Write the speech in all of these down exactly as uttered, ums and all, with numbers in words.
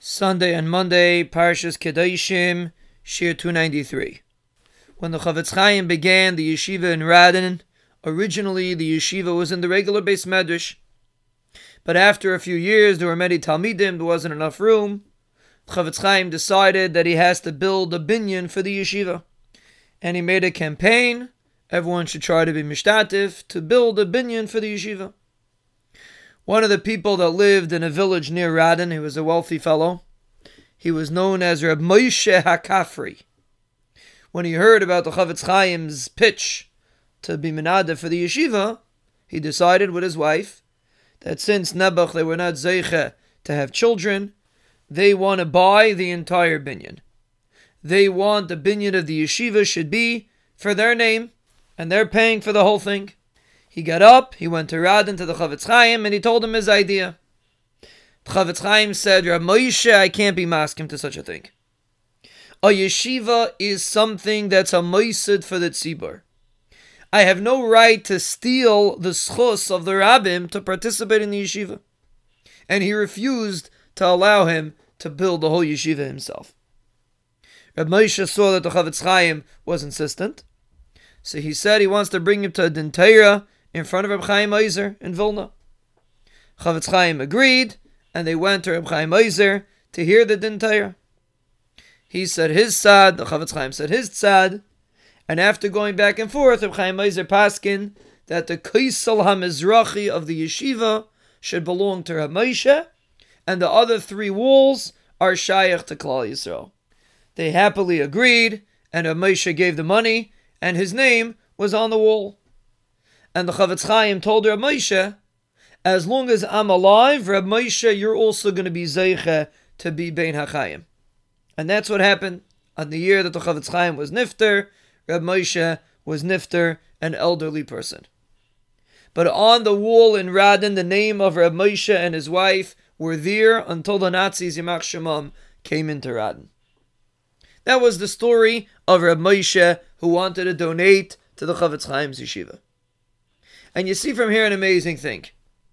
Sunday and Monday, Parshas Kedoshim, Shir two ninety-three. When the Chofetz Chaim began the yeshiva in Radin, originally the yeshiva was in the regular Beis Medrash. But after a few years, there were many Talmidim, there wasn't enough room. Chofetz Chaim decided that he has to build a binyan for the yeshiva. And he made a campaign, everyone should try to be mishtatif, to build a binyan for the yeshiva. One of the people that lived in a village near Radin, he was a wealthy fellow. He was known as Reb Moshe HaKafri. When he heard about the Chofetz Chaim's pitch to be menadeh for the yeshiva, he decided with his wife that since Nebuch they were not zeiche to have children, they want to buy the entire binyan. They want the binyan of the yeshiva should be for their name, and they're paying for the whole thing. He got up, he went to Radin to the Chofetz Chaim, and he told him his idea. The Chofetz Chaim said, Reb Moshe, I can't be maskim to such a thing. A yeshiva is something that's a moisid for the tzibur. I have no right to steal the schus of the rabbim to participate in the yeshiva. And he refused to allow him to build the whole yeshiva himself. Reb Moshe saw that the Chofetz Chaim was insistent, so he said he wants to bring him to a din Torah in front of Reb Chaim Ozer in Vilna. Chofetz Chaim agreed, and they went to Reb Chaim Ozer to hear the din Torah. He said his tzad, the Chofetz Chaim said his tzad, and after going back and forth, Reb Chaim Ozer paskin that the Kaisel HaMizrachi of the yeshiva should belong to Reb Moshe, and the other three walls are shayach to Klal Yisrael. They happily agreed, and Reb Moshe gave the money, and his name was on the wall. And the Chofetz Chaim told Reb Moshe, as long as I'm alive, Reb Moshe, you're also going to be zeiche to be Bein HaChaim. And that's what happened. On the year that the Chofetz Chaim was nifter, Reb Moshe was nifter, an elderly person. But on the wall in Radin, the name of Reb Moshe and his wife were there until the Nazis, Yimach Shemam, came into Radin. That was the story of Reb Moshe, who wanted to donate to the Chofetz Chaim's yeshiva. And you see from here an amazing thing.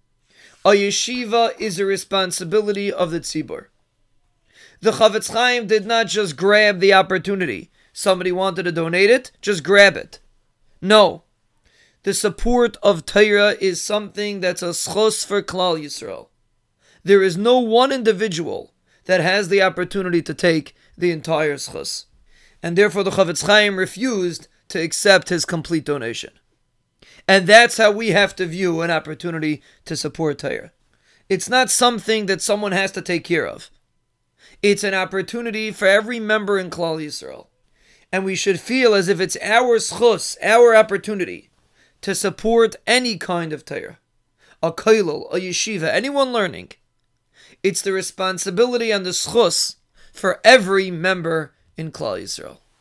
A yeshiva is a responsibility of the tzibur. The Chofetz Chaim did not just grab the opportunity. Somebody wanted to donate it, just grab it. No. The support of Torah is something that's a schos for Klal Yisrael. There is no one individual that has the opportunity to take the entire schos. And therefore the Chofetz Chaim refused to accept his complete donation. And that's how we have to view an opportunity to support Torah. It's not something that someone has to take care of. It's an opportunity for every member in Klal Yisrael. And we should feel as if it's our schus, our opportunity, to support any kind of Torah. A kollel, a yeshiva, anyone learning. It's the responsibility and the schus for every member in Klal Yisrael.